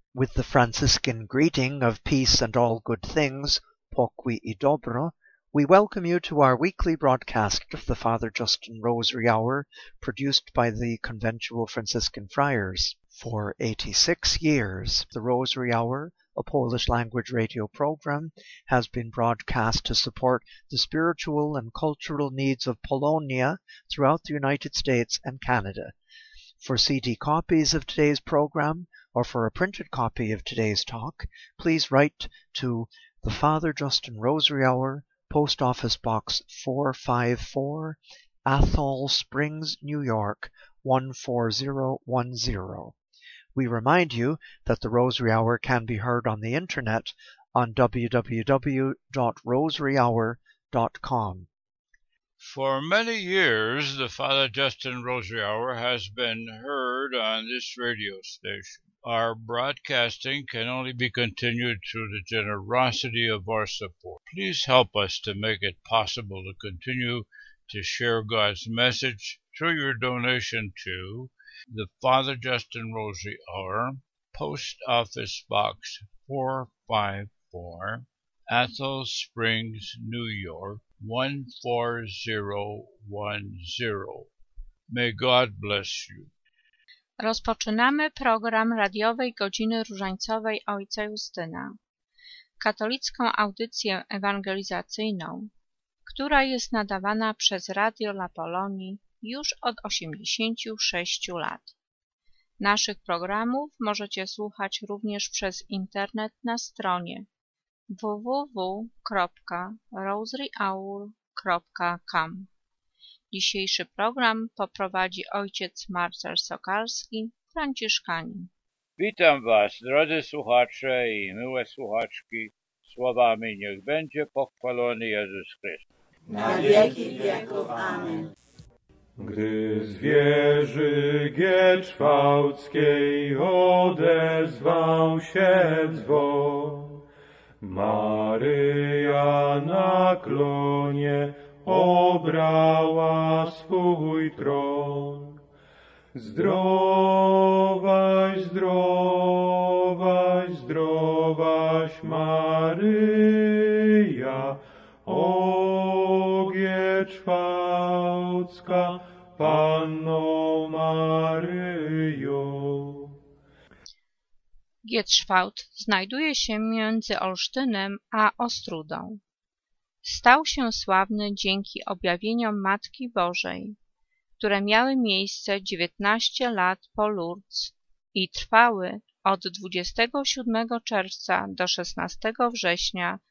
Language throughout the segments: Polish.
With the Franciscan greeting of peace and all good things, pokój i dobro, we welcome you to our weekly broadcast of the Father Justin Rosary Hour, produced by the Conventual Franciscan Friars. For 86 years, the Rosary Hour, a Polish language radio program, has been broadcast to support the spiritual and cultural needs of Polonia throughout the United States and Canada. For CD copies of today's program, or for a printed copy of today's talk, please write to the Father Justin Rosary Hour, Post Office Box 454, Athol Springs, New York 14010. We remind you that the Rosary Hour can be heard on the internet on www.rosaryhour.com. For many years, the Father Justin Rosary Hour has been heard on this radio station. Our broadcasting can only be continued through the generosity of our support. Please help us to make it possible to continue to share God's message through your donation to the Father Justin Rosary Hour, Post Office Box 454, Athol Springs, New York 14010. May God bless you. Rozpoczynamy program radiowej Godziny Różańcowej Ojca Justyna, katolicką audycję ewangelizacyjną, która jest nadawana przez Radio La Polonie już od 86 lat. Naszych programów możecie słuchać również przez internet na stronie www.rosaryhour.com. Dzisiejszy program poprowadzi ojciec Marcel Sokalski, franciszkanin. Witam Was, drodzy słuchacze i miłe słuchaczki, słowami niech będzie pochwalony Jezus Chrystus. Na wieki wieków. Amen. Gdy z wieży gieczwałckiej odezwał się dzwon, Maryja na klonie obrała swój tron. Zdrowaś, zdrowaś, zdrowaś Maryja, o gieczwałcka Panno Maryjo. Gietrzwałt znajduje się między Olsztynem a Ostrudą. Stał się sławny dzięki objawieniom Matki Bożej, które miały miejsce 19 lat po Lourdes i trwały od 27 czerwca do 16 września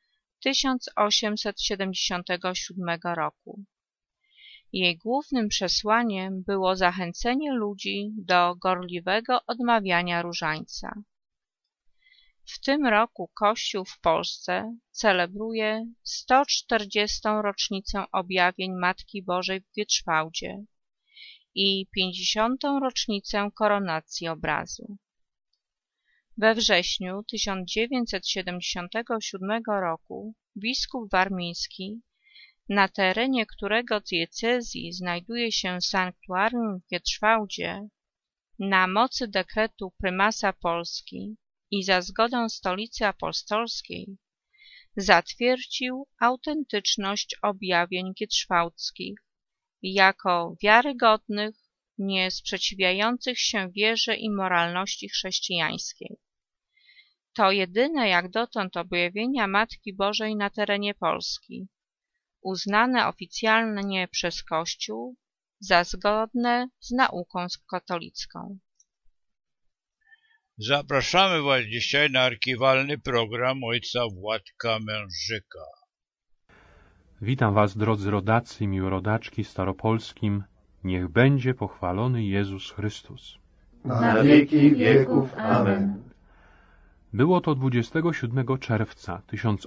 1877 roku. Jej głównym przesłaniem było zachęcenie ludzi do gorliwego odmawiania różańca. W tym roku Kościół w Polsce celebruje 140. rocznicę objawień Matki Bożej w Gietrzwałdzie i 50. rocznicę koronacji obrazu. We wrześniu 1977 roku biskup warmiński, na terenie którego diecezji znajduje się sanktuarium w Gietrzwałdzie, na mocy dekretu prymasa Polski i za zgodą Stolicy Apostolskiej zatwierdził autentyczność objawień gietrzwałdzkich jako wiarygodnych, nie sprzeciwiających się wierze i moralności chrześcijańskiej. To jedyne jak dotąd objawienia Matki Bożej na terenie Polski, uznane oficjalnie przez Kościół za zgodne z nauką katolicką. Zapraszamy Was dzisiaj na archiwalny program ojca Władka Mężyka. Witam Was, drodzy rodacy i miłorodaczki staropolskim. Niech będzie pochwalony Jezus Chrystus. Na wieki wieków. Amen. Było to 27 czerwca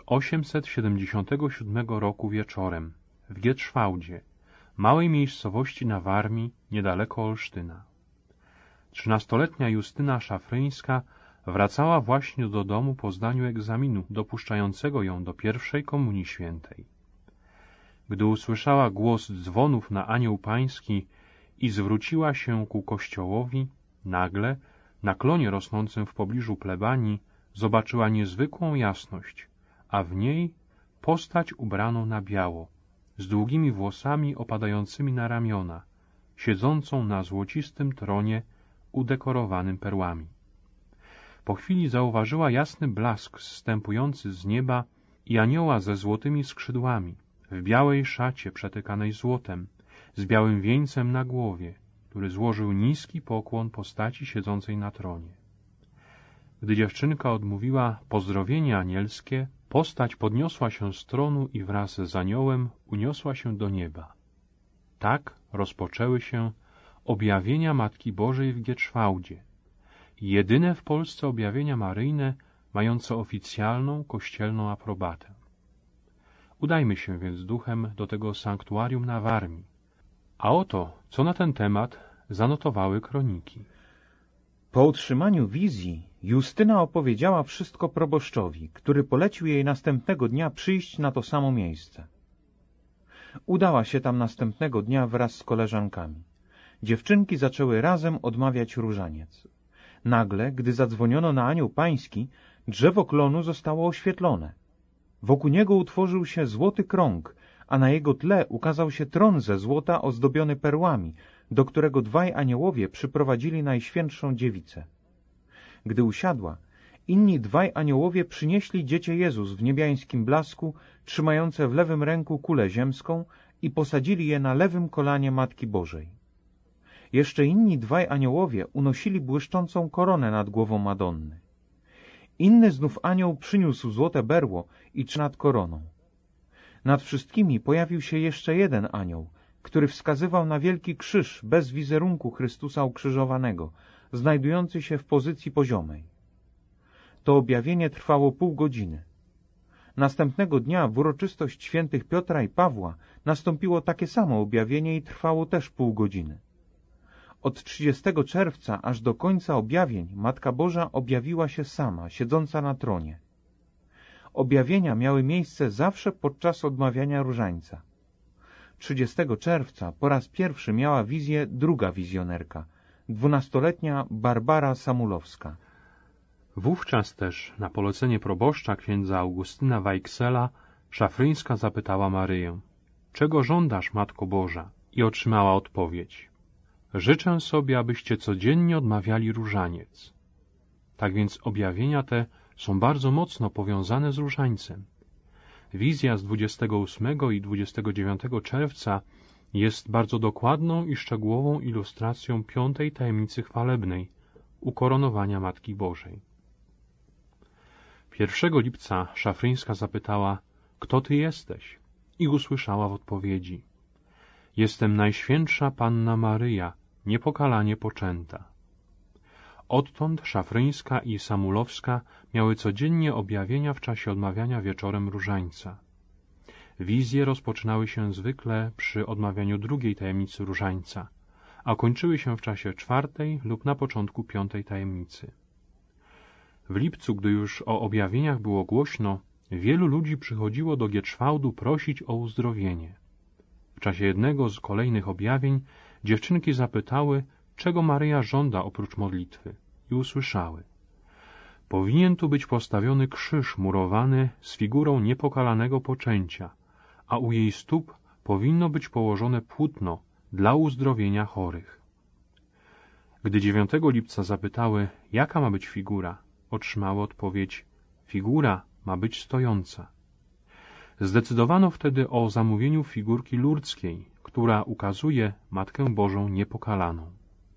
1877 roku wieczorem w Gietrzwałdzie, małej miejscowości na Warmii, niedaleko Olsztyna. 13-letnia Justyna Szafryńska wracała właśnie do domu po zdaniu egzaminu dopuszczającego ją do pierwszej komunii świętej. Gdy usłyszała głos dzwonów na Anioł Pański i zwróciła się ku kościołowi, nagle Na klonie rosnącym w pobliżu plebanii zobaczyła niezwykłą jasność, a w niej postać ubraną na biało, z długimi włosami opadającymi na ramiona, siedzącą na złocistym tronie udekorowanym perłami. Po chwili zauważyła jasny blask zstępujący z nieba i anioła ze złotymi skrzydłami, w białej szacie przetykanej złotem, z białym wieńcem na głowie, który złożył niski pokłon postaci siedzącej na tronie. Gdy dziewczynka odmówiła pozdrowienie anielskie, postać podniosła się z tronu i wraz z aniołem uniosła się do nieba. Tak rozpoczęły się objawienia Matki Bożej w Gietrzwałdzie, jedyne w Polsce objawienia maryjne mające oficjalną kościelną aprobatę. Udajmy się więc duchem do tego sanktuarium na Warmii. A oto, co na ten temat zanotowały kroniki. Po otrzymaniu wizji Justyna opowiedziała wszystko proboszczowi, który polecił jej następnego dnia przyjść na to samo miejsce. Udała się tam następnego dnia wraz z koleżankami. Dziewczynki zaczęły razem odmawiać różaniec. Nagle, gdy zadzwoniono na anioł pański, drzewo klonu zostało oświetlone. Wokół niego utworzył się złoty krąg, a na jego tle ukazał się tron ze złota ozdobiony perłami, do którego dwaj aniołowie przyprowadzili Najświętszą Dziewicę. Gdy usiadła, inni dwaj aniołowie przynieśli Dziecię Jezus w niebiańskim blasku, trzymające w lewym ręku kulę ziemską i posadzili je na lewym kolanie Matki Bożej. Jeszcze inni dwaj aniołowie unosili błyszczącą koronę nad głową Madonny. Inny znów anioł przyniósł złote berło i nad koroną. Nad wszystkimi pojawił się jeszcze jeden anioł, który wskazywał na wielki krzyż bez wizerunku Chrystusa ukrzyżowanego, znajdujący się w pozycji poziomej. To objawienie trwało pół godziny. Następnego dnia w uroczystość świętych Piotra i Pawła nastąpiło takie samo objawienie i trwało też pół godziny. Od 30 czerwca aż do końca objawień Matka Boża objawiła się sama, siedząca na tronie. Objawienia miały miejsce zawsze podczas odmawiania różańca. 30 czerwca po raz pierwszy miała wizję druga wizjonerka, 12-letnia Barbara Samulowska. Wówczas też, na polecenie proboszcza księdza Augustyna Weiksela, Szafryńska zapytała Maryję: czego żądasz, Matko Boża? I otrzymała odpowiedź: życzę sobie, abyście codziennie odmawiali różaniec. Tak więc objawienia te są bardzo mocno powiązane z różańcem. Wizja z 28 i 29 czerwca jest bardzo dokładną i szczegółową ilustracją 5. tajemnicy chwalebnej, ukoronowania Matki Bożej. 1 lipca Szafryńska zapytała: kto ty jesteś? I usłyszała w odpowiedzi: jestem Najświętsza Panna Maryja, niepokalanie poczęta. Odtąd Szafryńska i Samulowska miały codziennie objawienia w czasie odmawiania wieczorem różańca. Wizje rozpoczynały się zwykle przy odmawianiu drugiej tajemnicy różańca, a kończyły się w czasie 4. lub na początku 5. tajemnicy. W lipcu, gdy już o objawieniach było głośno, wielu ludzi przychodziło do Gietrzwałdu prosić o uzdrowienie. W czasie jednego z kolejnych objawień dziewczynki zapytały, czego Maryja żąda oprócz modlitwy, i usłyszały: powinien tu być postawiony krzyż murowany z figurą niepokalanego poczęcia, a u jej stóp powinno być położone płótno dla uzdrowienia chorych. Gdy 9 lipca zapytały, jaka ma być figura, otrzymały odpowiedź: figura ma być stojąca. Zdecydowano wtedy o zamówieniu figurki lurdzkiej, która ukazuje Matkę Bożą niepokalaną.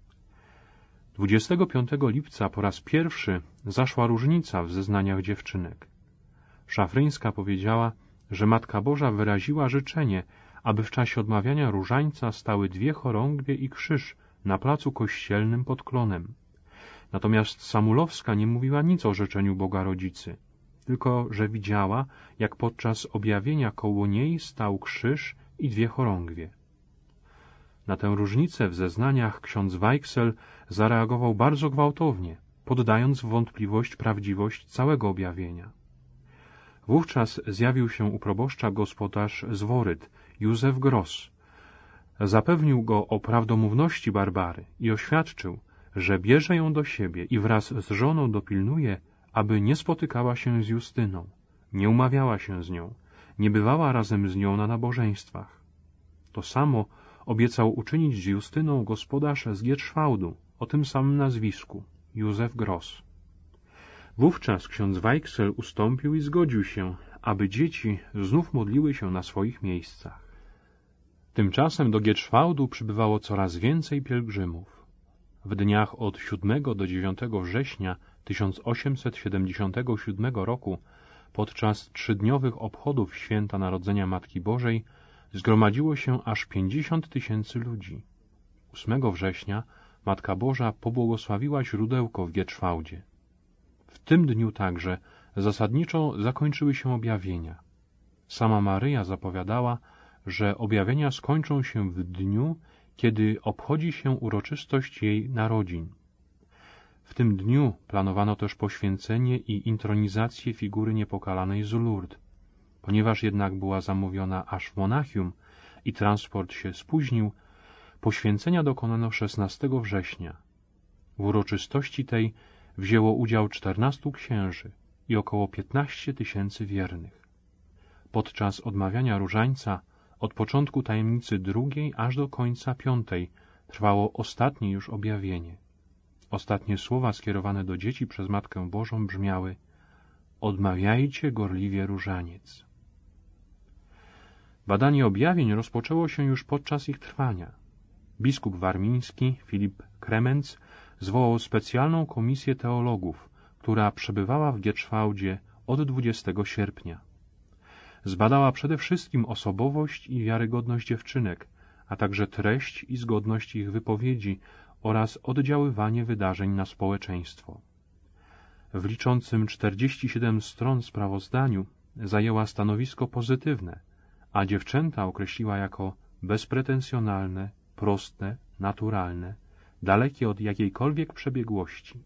25 lipca po raz pierwszy zaszła różnica w zeznaniach dziewczynek. Szafryńska powiedziała, że Matka Boża wyraziła życzenie, aby w czasie odmawiania różańca stały 2 chorągwie i krzyż na placu kościelnym pod klonem. Natomiast Samulowska nie mówiła nic o życzeniu Boga Rodzicy, tylko że widziała, jak podczas objawienia koło niej stał krzyż i 2 chorągwie. Na tę różnicę w zeznaniach ksiądz Weiksel zareagował bardzo gwałtownie, poddając w wątpliwość prawdziwość całego objawienia. Wówczas zjawił się u proboszcza gospodarz z Woryt, Józef Gross. Zapewnił go o prawdomówności Barbary i oświadczył, że bierze ją do siebie i wraz z żoną dopilnuje, aby nie spotykała się z Justyną, nie umawiała się z nią, nie bywała razem z nią na nabożeństwach. To samo obiecał uczynić z Justyną gospodarz z Gierszwałdu o tym samym nazwisku, Józef Gross. Wówczas ksiądz Weichsel ustąpił i zgodził się, aby dzieci znów modliły się na swoich miejscach. Tymczasem do Gierszwałdu przybywało coraz więcej pielgrzymów. W dniach od 7 do 9 września 1877 roku, podczas 3-dniowych obchodów święta Narodzenia Matki Bożej, zgromadziło się aż 50 000 ludzi. 8 września Matka Boża pobłogosławiła źródełko w Gierszwałdzie. W tym dniu także zasadniczo zakończyły się objawienia. Sama Maryja zapowiadała, że objawienia skończą się w dniu, kiedy obchodzi się uroczystość jej narodzin. W tym dniu planowano też poświęcenie i intronizację figury Niepokalanej z Lourdes. Ponieważ jednak była zamówiona aż w Monachium i transport się spóźnił, poświęcenia dokonano 16 września. W uroczystości tej wzięło udział 14 księży i około 15 000 wiernych. Podczas odmawiania różańca od początku tajemnicy 2 aż do końca 5 trwało ostatnie już objawienie. Ostatnie słowa skierowane do dzieci przez Matkę Bożą brzmiały: odmawiajcie gorliwie różaniec. Badanie objawień rozpoczęło się już podczas ich trwania. Biskup warmiński Filip Kremenc zwołał specjalną komisję teologów, która przebywała w Gierszwałdzie od 20 sierpnia. Zbadała przede wszystkim osobowość i wiarygodność dziewczynek, a także treść i zgodność ich wypowiedzi oraz oddziaływanie wydarzeń na społeczeństwo. W liczącym 47 stron sprawozdaniu zajęła stanowisko pozytywne, a dziewczęta określiła jako bezpretensjonalne, proste, naturalne, dalekie od jakiejkolwiek przebiegłości.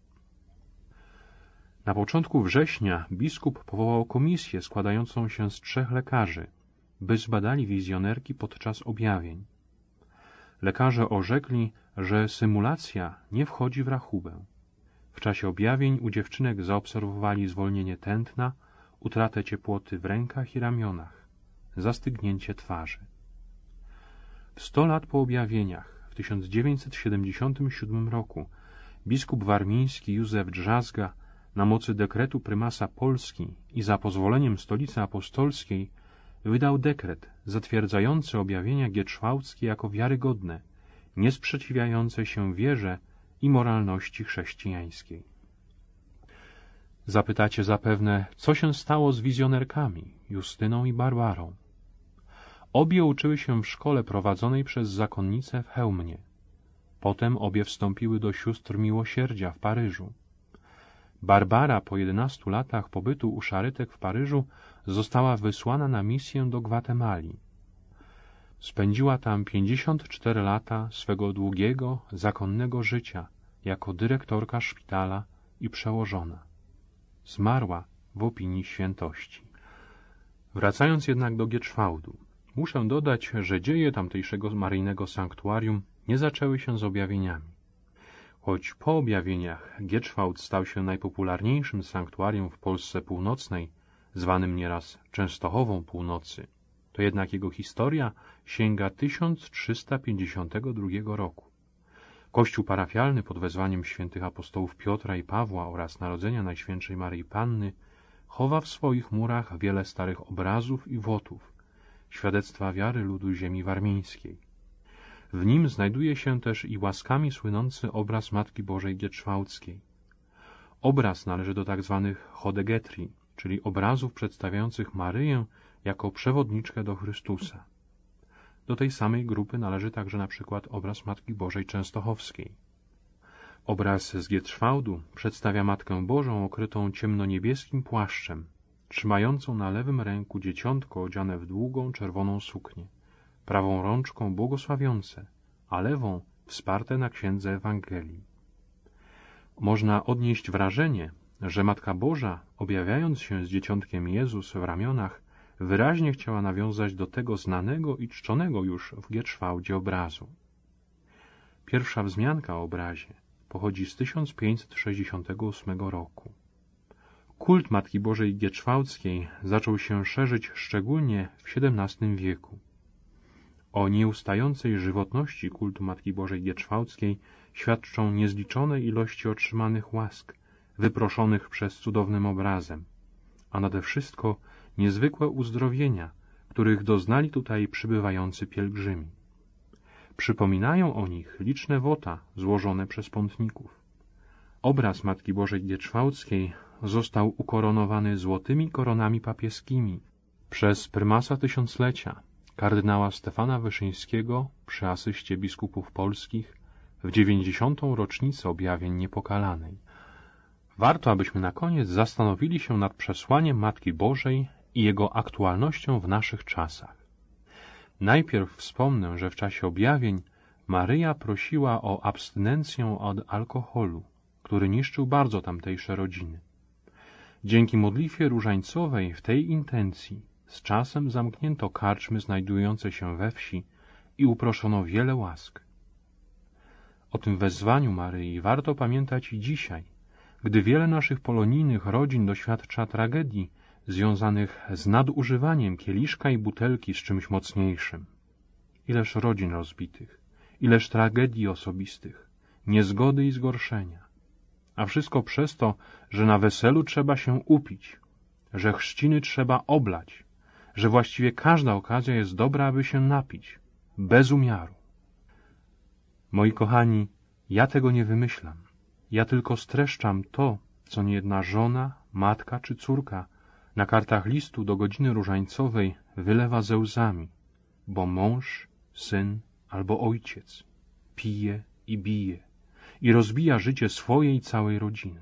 Na początku września biskup powołał komisję składającą się z 3 lekarzy, by zbadali wizjonerki podczas objawień. Lekarze orzekli, że symulacja nie wchodzi w rachubę. W czasie objawień u dziewczynek zaobserwowali zwolnienie tętna, utratę ciepłoty w rękach i ramionach, zastygnięcie twarzy. W 100 lat po objawieniach, w 1977 roku, biskup warmiński Józef Drzazga na mocy dekretu prymasa Polski i za pozwoleniem Stolicy Apostolskiej wydał dekret zatwierdzający objawienia gierszwałdzkie jako wiarygodne, niesprzeciwiające się wierze i moralności chrześcijańskiej. Zapytacie zapewne, co się stało z wizjonerkami, Justyną i Barbarą. Obie uczyły się w szkole prowadzonej przez zakonnicę w Chełmnie. Potem obie wstąpiły do sióstr miłosierdzia w Paryżu. Barbara po 11 latach pobytu u szarytek w Paryżu została wysłana na misję do Gwatemali. Spędziła tam 54 lata swego długiego, zakonnego życia jako dyrektorka szpitala i przełożona. Zmarła w opinii świętości. Wracając jednak do Gierszwałdu, muszę dodać, że dzieje tamtejszego maryjnego sanktuarium nie zaczęły się z objawieniami. Choć po objawieniach Gierszwałd stał się najpopularniejszym sanktuarium w Polsce Północnej, zwanym nieraz Częstochową Północy, to jednak jego historia sięga 1352 roku. Kościół parafialny pod wezwaniem świętych apostołów Piotra i Pawła oraz Narodzenia Najświętszej Maryi Panny chowa w swoich murach wiele starych obrazów i wotów, świadectwa wiary ludu ziemi warmińskiej. W nim znajduje się też i łaskami słynący obraz Matki Bożej Gierszwałdzkiej. Obraz należy do tzw. chodegetrii, czyli obrazów przedstawiających Maryję jako przewodniczkę do Chrystusa. Do tej samej grupy należy także na przykład obraz Matki Bożej Częstochowskiej. Obraz z Gierszwałdu przedstawia Matkę Bożą okrytą ciemnoniebieskim płaszczem, trzymającą na lewym ręku dzieciątko odziane w długą czerwoną suknię, prawą rączką błogosławiące, a lewą wsparte na księdze Ewangelii. Można odnieść wrażenie, że Matka Boża, objawiając się z dzieciątkiem Jezus w ramionach, wyraźnie chciała nawiązać do tego znanego i czczonego już w Gierszwałdzie obrazu. Pierwsza wzmianka o obrazie pochodzi z 1568 roku. Kult Matki Bożej Gieczwałdzkiej zaczął się szerzyć szczególnie w XVII wieku. O nieustającej żywotności kultu Matki Bożej Gieczwałdzkiej świadczą niezliczone ilości otrzymanych łask, wyproszonych przez cudownym obrazem, a nade wszystko niezwykłe uzdrowienia, których doznali tutaj przybywający pielgrzymi. Przypominają o nich liczne wota złożone przez pątników. Obraz Matki Bożej Gieczwałdzkiej został ukoronowany złotymi koronami papieskimi przez prymasa tysiąclecia, kardynała Stefana Wyszyńskiego przy asyście biskupów polskich w 90. rocznicę objawień Niepokalanej. Warto, abyśmy na koniec zastanowili się nad przesłaniem Matki Bożej i jego aktualnością w naszych czasach. Najpierw wspomnę, że w czasie objawień Maryja prosiła o abstynencję od alkoholu, który niszczył bardzo tamtejsze rodziny. Dzięki modlitwie różańcowej w tej intencji z czasem zamknięto karczmy znajdujące się we wsi i uproszono wiele łask. O tym wezwaniu Maryi warto pamiętać i dzisiaj, gdy wiele naszych polonijnych rodzin doświadcza tragedii związanych z nadużywaniem kieliszka i butelki z czymś mocniejszym. Ileż rodzin rozbitych, ileż tragedii osobistych, niezgody i zgorszenia. A wszystko przez to, że na weselu trzeba się upić, że chrzciny trzeba oblać, że właściwie każda okazja jest dobra, aby się napić, bez umiaru. Moi kochani, ja tego nie wymyślam. Ja tylko streszczam to, co niejedna żona, matka czy córka na kartach listu do godziny różańcowej wylewa ze łzami, bo mąż, syn albo ojciec pije i bije i rozbija życie swojej i całej rodziny.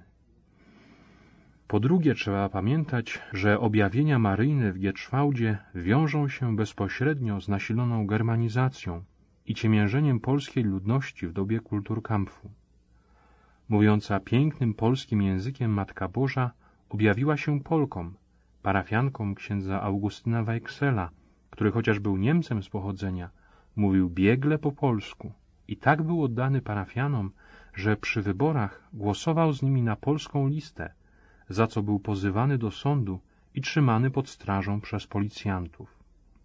Po drugie, trzeba pamiętać, że objawienia maryjne w Gieczwałdzie wiążą się bezpośrednio z nasiloną germanizacją i ciemiężeniem polskiej ludności w dobie Kulturkampfu. Mówiąca pięknym polskim językiem Matka Boża objawiła się Polkom, parafiankom księdza Augustyna Weichsela, który chociaż był Niemcem z pochodzenia, mówił biegle po polsku i tak był oddany parafianom, że przy wyborach głosował z nimi na polską listę, za co był pozywany do sądu i trzymany pod strażą przez policjantów.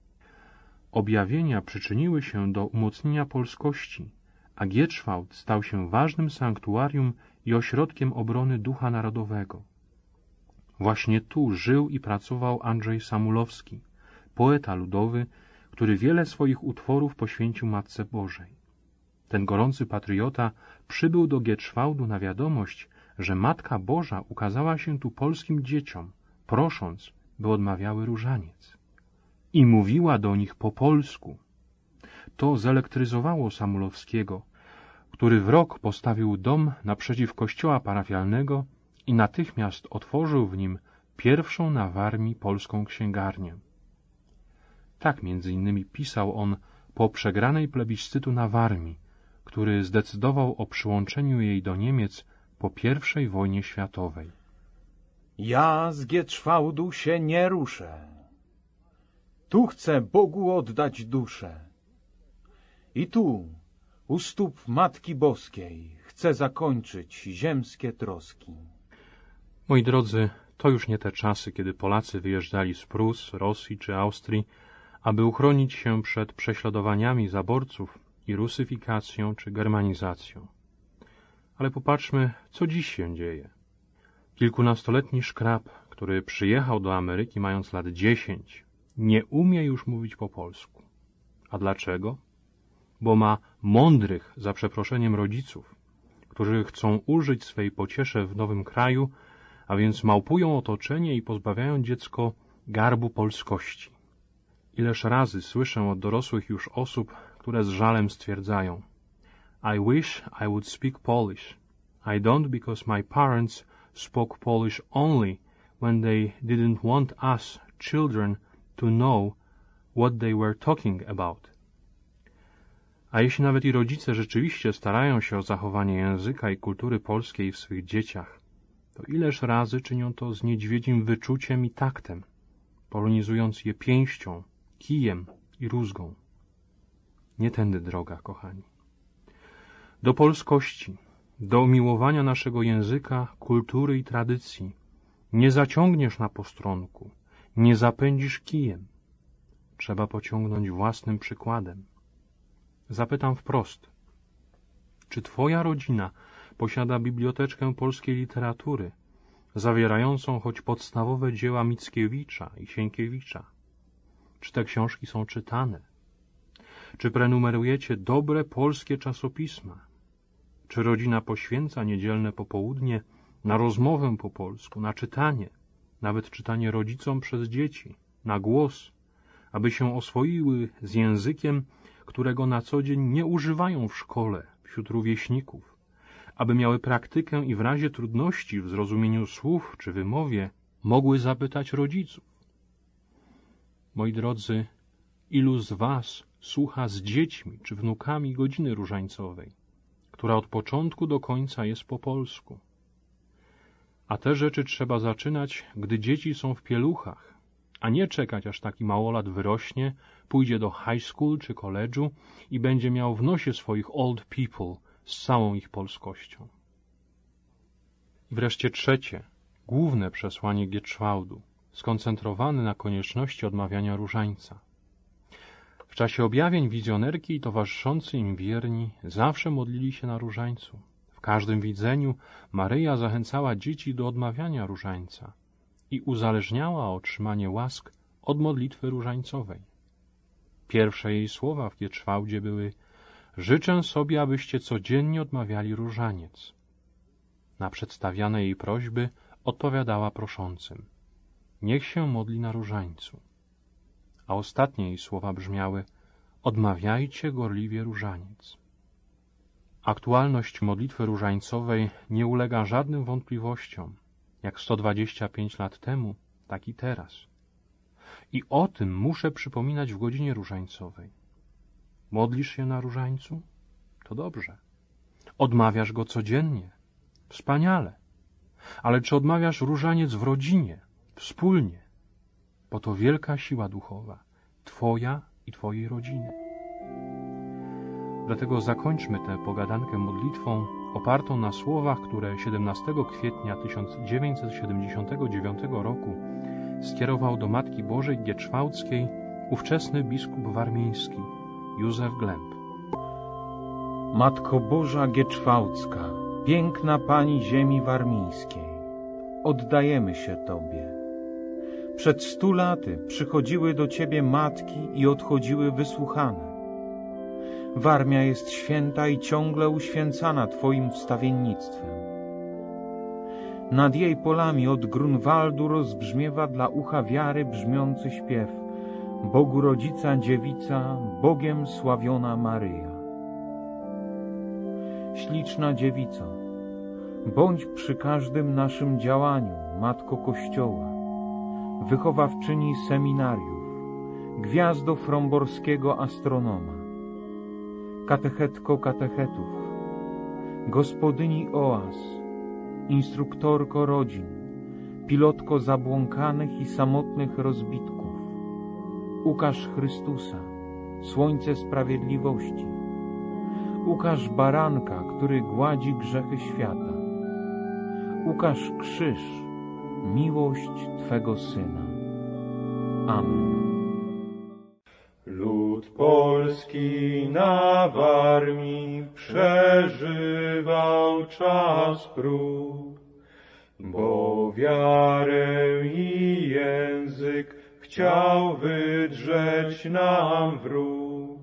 Objawienia przyczyniły się do umocnienia polskości, a Gieczwałd stał się ważnym sanktuarium i ośrodkiem obrony ducha narodowego. Właśnie tu żył i pracował Andrzej Samulowski, poeta ludowy, który wiele swoich utworów poświęcił Matce Bożej. Ten gorący patriota przybył do Gieczwałdu na wiadomość, że Matka Boża ukazała się tu polskim dzieciom, prosząc, by odmawiały różaniec. I mówiła do nich po polsku. To zelektryzowało Samulowskiego, który w rok postawił dom naprzeciw kościoła parafialnego i natychmiast otworzył w nim pierwszą na Warmii polską księgarnię. Tak między innymi pisał on po przegranej plebiscytu na Warmii, który zdecydował o przyłączeniu jej do Niemiec po I wojnie światowej. Ja z Gieczwałdu się nie ruszę. Tu chcę Bogu oddać duszę. I tu, u stóp Matki Boskiej, chcę zakończyć ziemskie troski. Moi drodzy, to już nie te czasy, kiedy Polacy wyjeżdżali z Prus, Rosji czy Austrii, aby uchronić się przed prześladowaniami zaborców i rusyfikacją czy germanizacją. Ale popatrzmy, co dziś się dzieje. Kilkunastoletni szkrab, który przyjechał do Ameryki mając lat 10, nie umie już mówić po polsku. A dlaczego? Bo ma mądrych, za przeproszeniem, rodziców, którzy chcą ulżyć swej pociesze w nowym kraju, a więc małpują otoczenie i pozbawiają dziecko garbu polskości. Ileż razy słyszę od dorosłych już osób, które z żalem stwierdzają: I wish I would speak Polish. I don't because my parents spoke Polish only when they didn't want us, children, to know what they were talking about. A jeśli nawet i rodzice rzeczywiście starają się o zachowanie języka i kultury polskiej w swych dzieciach, to ileż razy czynią to z niedźwiedzim wyczuciem i taktem, polonizując je pięścią, kijem i rózgą. Nie tędy droga, kochani. Do polskości, do umiłowania naszego języka, kultury i tradycji. Nie zaciągniesz na postronku, nie zapędzisz kijem. Trzeba pociągnąć własnym przykładem. Zapytam wprost, czy twoja rodzina posiada biblioteczkę polskiej literatury, zawierającą choć podstawowe dzieła Mickiewicza i Sienkiewicza? Czy te książki są czytane? Czy prenumerujecie dobre polskie czasopisma? Czy rodzina poświęca niedzielne popołudnie na rozmowę po polsku, na czytanie, nawet czytanie rodzicom przez dzieci, na głos, aby się oswoiły z językiem, którego na co dzień nie używają w szkole, wśród rówieśników, aby miały praktykę i w razie trudności w zrozumieniu słów czy wymowie mogły zapytać rodziców? Moi drodzy, ilu z was słucha z dziećmi czy wnukami godziny różańcowej, która od początku do końca jest po polsku? A te rzeczy trzeba zaczynać, gdy dzieci są w pieluchach, a nie czekać, aż taki małolat wyrośnie, pójdzie do high school czy college'u i będzie miał w nosie swoich old people z całą ich polskością. I wreszcie trzecie, główne przesłanie Gierczwałdu, skoncentrowane na konieczności odmawiania różańca. W czasie objawień wizjonerki i towarzyszący im wierni zawsze modlili się na różańcu. W każdym widzeniu Maryja zachęcała dzieci do odmawiania różańca i uzależniała otrzymanie łask od modlitwy różańcowej. Pierwsze jej słowa w Gierczwałdzie były: życzę sobie, abyście codziennie odmawiali różaniec. Na przedstawiane jej prośby odpowiadała proszącym: niech się modli na różańcu. A ostatnie jej słowa brzmiały: odmawiajcie gorliwie różaniec. Aktualność modlitwy różańcowej nie ulega żadnym wątpliwościom, jak 125 lat temu, tak i teraz. I o tym muszę przypominać w godzinie różańcowej. Modlisz się na różańcu? To dobrze. Odmawiasz go codziennie? Wspaniale. Ale czy odmawiasz różaniec w rodzinie, wspólnie? Bo to wielka siła duchowa, twoja i twojej rodziny. Dlatego zakończmy tę pogadankę modlitwą opartą na słowach, które 17 kwietnia 1979 roku skierował do Matki Bożej Gierczwałdzkiej ówczesny biskup warmiński Józef Glemp. Matko Boża Gierczwałdzka, piękna Pani ziemi warmińskiej, oddajemy się Tobie. Przed 100 laty przychodziły do Ciebie matki i odchodziły wysłuchane. Warmia jest święta i ciągle uświęcana Twoim wstawiennictwem. Nad jej polami od Grunwaldu rozbrzmiewa dla ucha wiary brzmiący śpiew: Bogu Rodzica Dziewica, Bogiem sławiona Maryja. Śliczna dziewico, bądź przy każdym naszym działaniu Matko Kościoła, wychowawczyni seminariów, gwiazdo fromborskiego astronoma, katechetko katechetów, gospodyni oaz, instruktorko rodzin, pilotko zabłąkanych i samotnych rozbitków, ukaż Chrystusa, słońce sprawiedliwości, ukaż baranka, który gładzi grzechy świata, ukaż krzyż, miłość Twego Syna. Amen. Lud polski na Warmii przeżywał czas prób, bo wiarę i język chciał wydrzeć nam wróg.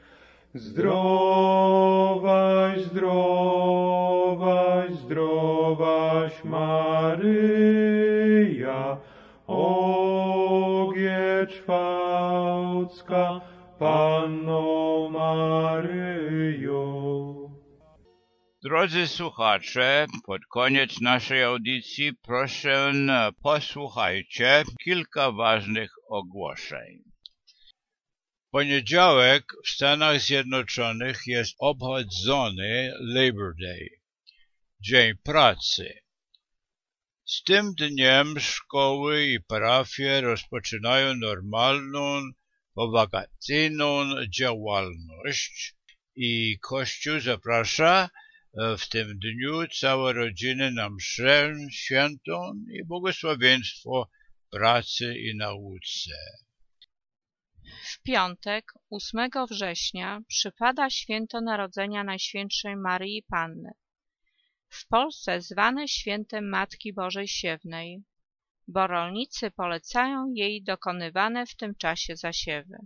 Zdrowaś, zdrowaś, zdrowaś Maryja, o Gierczwałdzka Panno Maryjo. Drodzy słuchacze, pod koniec naszej audycji proszę posłuchajcie kilka ważnych ogłoszeń. W poniedziałek w Stanach Zjednoczonych jest obchodzony Labor Day, Dzień Pracy. Z tym dniem szkoły i parafie rozpoczynają normalną, powakacyjną działalność i Kościół zaprasza, w tym dniu całe rodziny na mszę świętą i błogosławieństwo pracy i nauce. W piątek, 8 września, przypada święto Narodzenia Najświętszej Maryi Panny. W Polsce zwane świętem Matki Bożej Siewnej, bo rolnicy polecają jej dokonywane w tym czasie zasiewy.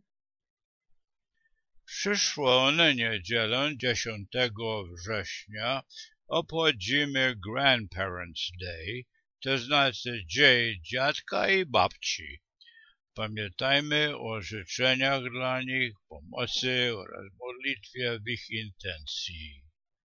W przyszłą niedzielę 10 września obchodzimy Grandparents' Day, to znaczy Dzień Dziadka i Babci. Pamiętajmy o życzeniach dla nich, pomocy oraz modlitwie w ich intencji.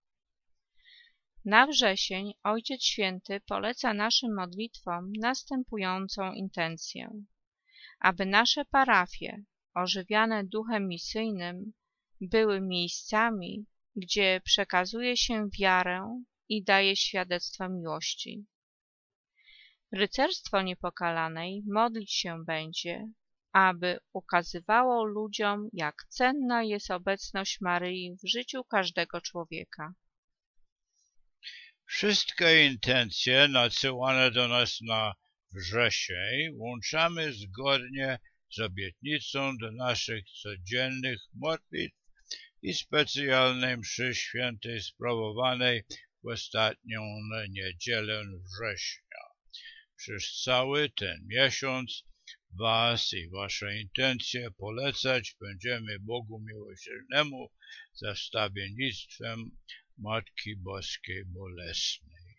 Na wrzesień Ojciec Święty poleca naszym modlitwom następującą intencję: aby nasze parafie, ożywiane duchem misyjnym, były miejscami, gdzie przekazuje się wiarę i daje świadectwo miłości. Rycerstwo Niepokalanej modlić się będzie, aby ukazywało ludziom, jak cenna jest obecność Maryi w życiu każdego człowieka. Wszystkie intencje nadsyłane do nas na wrzesień włączamy zgodnie z obietnicą do naszych codziennych modlitw i specjalnej mszy świętej sprawowanej w ostatnią niedzielę września. Przez cały ten miesiąc was i wasze intencje polecać będziemy Bogu Miłosiernemu za wstawiennictwem Matki Boskiej Bolesnej.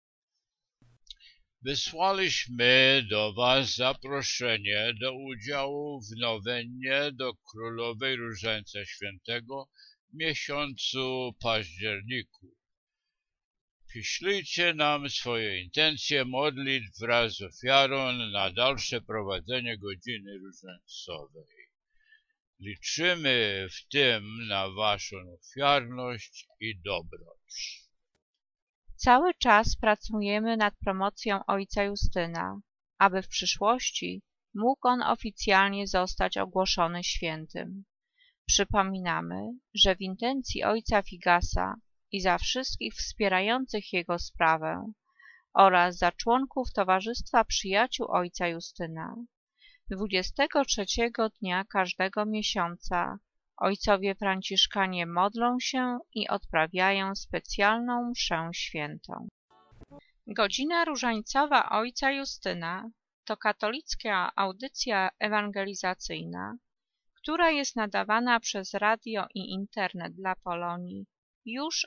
Wysłaliśmy do was zaproszenie do udziału w nowennie do Królowej Różańca Świętego w miesiącu październiku. Piszlijcie nam swoje intencje modlitw wraz z ofiarą na dalsze prowadzenie godziny różańcowej. Liczymy w tym na waszą ofiarność i dobroć. Cały czas pracujemy nad promocją ojca Justyna, aby w przyszłości mógł on oficjalnie zostać ogłoszony świętym. Przypominamy, że w intencji ojca Figasa i za wszystkich wspierających jego sprawę oraz za członków Towarzystwa Przyjaciół ojca Justyna 23 dnia każdego miesiąca ojcowie franciszkanie modlą się i odprawiają specjalną mszę świętą. Godzina różańcowa ojca Justyna to katolicka audycja ewangelizacyjna, która jest nadawana przez radio i internet dla Polonii już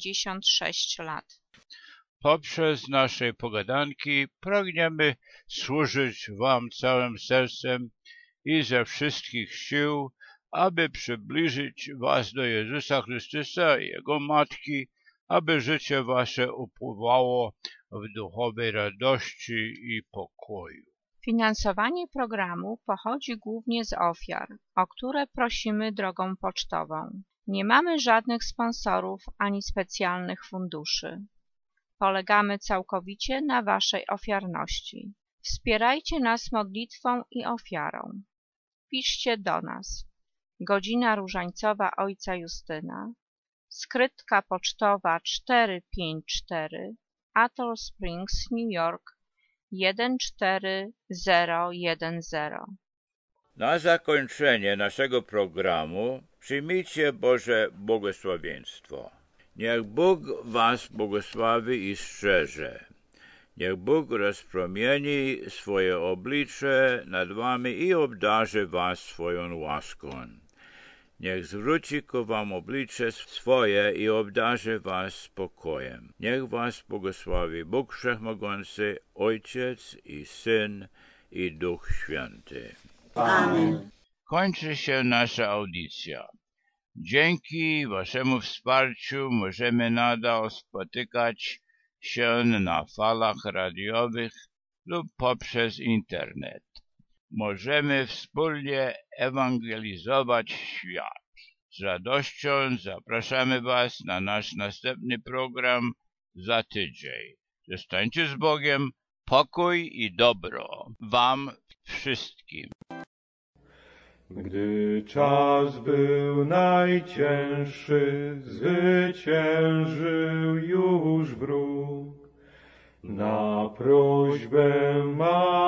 86 lat. Poprzez nasze pogadanki pragniemy służyć wam całym sercem i ze wszystkich sił, aby przybliżyć was do Jezusa Chrystusa i Jego Matki, aby życie wasze upływało w duchowej radości i pokoju. Finansowanie programu pochodzi głównie z ofiar, o które prosimy drogą pocztową. Nie mamy żadnych sponsorów ani specjalnych funduszy. Polegamy całkowicie na waszej ofiarności. Wspierajcie nas modlitwą i ofiarą. Piszcie do nas. Godzina różańcowa ojca Justyna, skrytka pocztowa 454, Atoll Springs, New York 14010. Na zakończenie naszego programu przyjmijcie Boże błogosławieństwo. Niech Bóg was błogosławi i strzeże. Niech Bóg rozpromieni swoje oblicze nad wami i obdarzy was swoją łaską. Niech zwróci ku wam oblicze swoje i obdarzy was spokojem. Niech was błogosławi Bóg Wszechmogący, Ojciec i Syn i Duch Święty. Amen. Kończy się nasza audycja. Dzięki waszemu wsparciu możemy nadal spotykać się na falach radiowych lub poprzez internet. Możemy wspólnie ewangelizować świat. Z radością zapraszamy was na nasz następny program za tydzień. Zostańcie z Bogiem, pokój i dobro wam wszystkim. Gdy czas był najcięższy, zwyciężył już wróg. Na prośbę